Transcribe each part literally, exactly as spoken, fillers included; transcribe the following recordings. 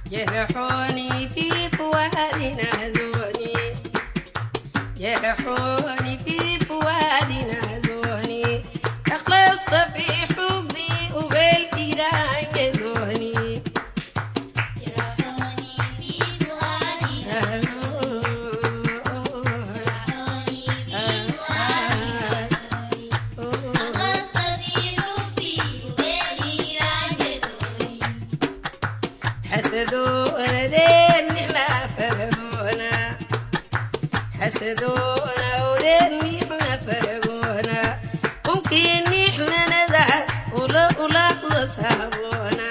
جرحوني في فؤادي نازوني، جرحوني في فؤادي نازوني، أخلصت في حبي وبالكيران جزوني. جرحوني في فؤادي نازوني، جرحوني في فؤادي نازوني، أخلصت في حبي وبالكيران جزوني. حسدونا دين احنا فرقونا، حسدونا ودين احنا فرقونا، ممكن احنا نزعل ولا ولحظة صابونا.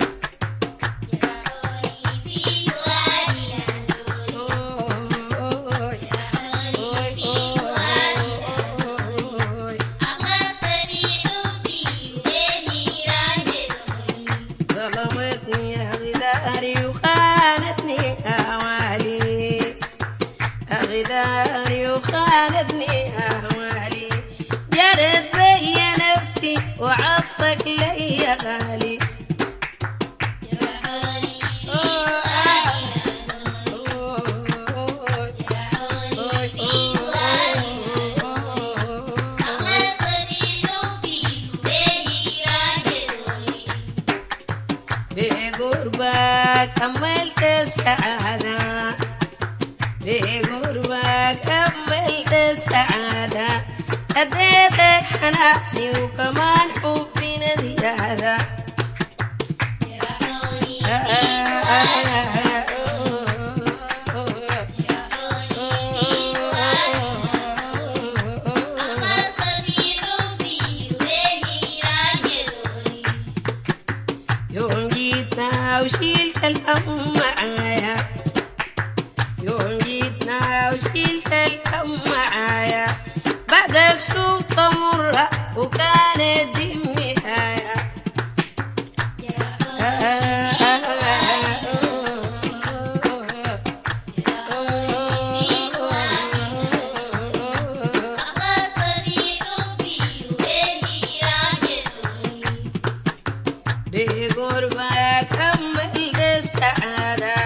جرحوني في فؤادي نازوني، جرحوني في فؤادي نازوني، أخلصت في حبي وبالكيران جزوني. ظلمتني يا غداري وخانتني أهوالي، أغداري وخانتني أهوالي، جرت بي نفسي وعطفك لي غالي. جرحوني في فؤادي نازوني، جرحوني في فؤادي نازوني، أخلصت في حبي وبالكيران جزوني. بقربك أملت السعادة، بقربك أملت السعادة، أديتك حناني وكمان حبي زيادة. جرحوني في فؤادي أخلصت في حبي وبالكيران جزوني. يوم جيتنا وشيلت الهم معايا، يوم جيتنا وشيلت الهم معايا، بعدك شفت مرة وكانت دي النهاية. أخلصت في حبي وبالكيران جزوني. بقربك أملت السعادة،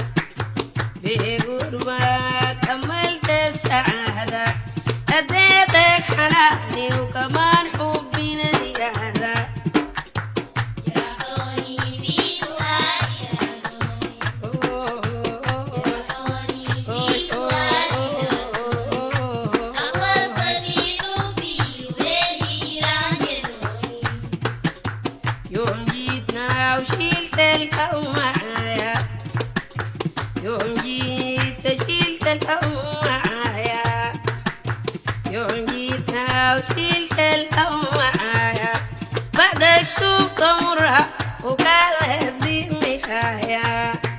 بقربك أملت السعادة، أديتك حناني وكمان حبي زيادة. جرحوني في فؤادي نازوني، جرحوني في فؤادي نازوني، أخلصت في حبي وبالكيران جزوني. يوم جيتنا وشيلت الهم معايا، يوم جيت شيلت الهم معايا، يوم جيتنا وشيلت الهم معايا، بعدك شفت مرة وكانت دي النهاية.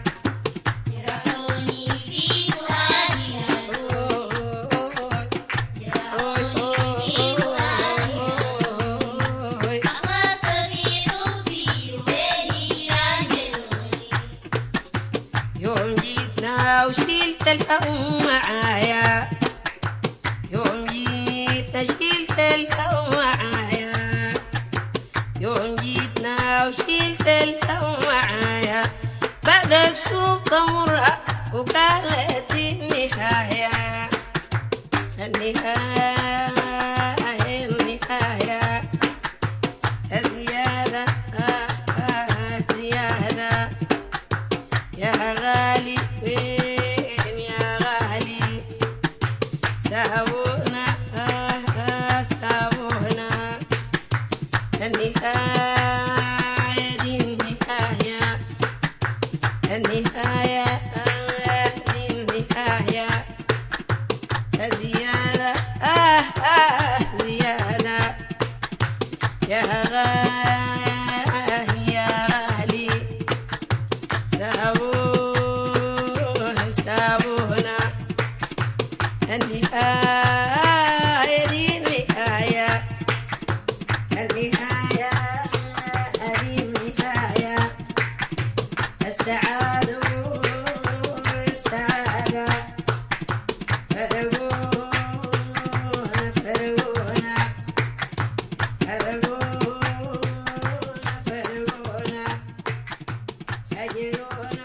جرحوني في فؤادي نازوني، جرحوني في فؤادي نازوني، أخلصت في حبي وبالكيران جزوني. يوم جيتنا وشيلت الهم معايا، يوم جيت شيلت الهم معايا، يوم جيتنا وشيلت الهم معايا، بعدك شفت مرة وكانت النهاية. النهاية النهاية زيادة زيادة يا غالي، وين يا غالي، سابونا سابونا. النهاية دي النهاية، النهاية دي النهاية، زيادة آه آه زيادة يا غالي يا غالي، سابونا سابونا. النهاية دي النهاية، النهاية دي النهاية، السعادة السعادة فرقونا فرقونا فرقونا فرقونا. أجرون